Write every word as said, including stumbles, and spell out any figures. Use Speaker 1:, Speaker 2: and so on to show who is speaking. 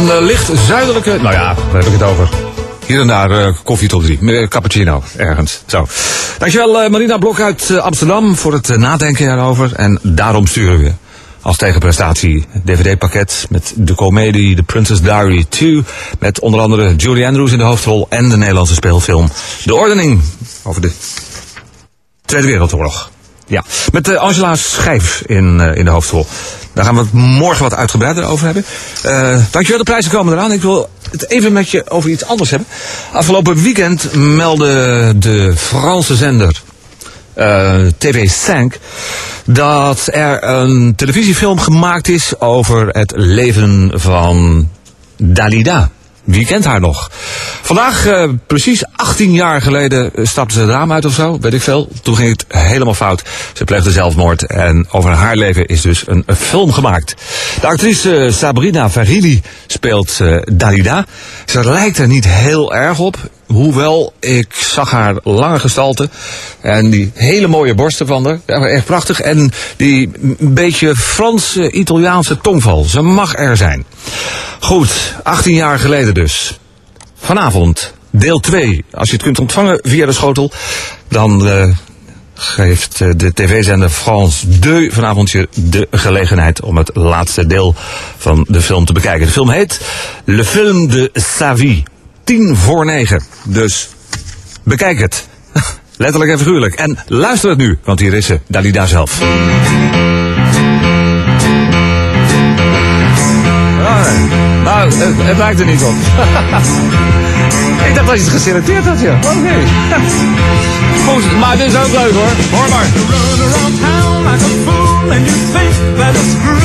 Speaker 1: uh, licht zuidelijke... Nou ja, daar heb ik het over. Hier en daar uh, koffie tot drie. Uh, cappuccino, ergens. Zo. Dankjewel uh, Marina Blok uit uh, Amsterdam voor het uh, nadenken erover. En daarom sturen we als tegenprestatie D V D-pakket met de komedie The Princess Diary twee. Met onder andere Julie Andrews in de hoofdrol en de Nederlandse speelfilm De Ordening over de Tweede Wereldoorlog. Ja, met uh, Angela Schijf in, uh, in de hoofdrol. Daar gaan we het morgen wat uitgebreider over hebben. Uh, dankjewel, de prijzen komen eraan. Ik wil het even met je over iets anders hebben. Afgelopen weekend meldde de Franse zender uh, T V vijf dat er een televisiefilm gemaakt is over het leven van Dalida. Wie kent haar nog? Vandaag, uh, precies achttien jaar geleden, stapte ze het raam uit of zo, weet ik veel. Toen ging het helemaal fout. Ze pleegde zelfmoord en over haar leven is dus een, een film gemaakt. De actrice uh, Sabrina Farili speelt uh, Dalida. Ze lijkt er niet heel erg op. Hoewel, ik zag haar lange gestalte en die hele mooie borsten van haar, ja, echt prachtig. En die een beetje Frans-Italiaanse tongval. Ze mag er zijn. Goed, achttien jaar geleden dus. Vanavond, deel twee. Als je het kunt ontvangen via de schotel, dan uh, geeft de tv-zender France twee vanavond je de gelegenheid om het laatste deel van de film te bekijken. De film heet Le Film de Sa Vie. Tien voor negen. Dus bekijk het. Letterlijk en figuurlijk. En luister het nu, want hier is ze, Dalida zelf. Oh, nou, het, het lijkt er niet op. Ik dacht dat je het geselecteerd had, ja. Oké. Okay. Goed, maar dit is ook leuk hoor. Hoor maar.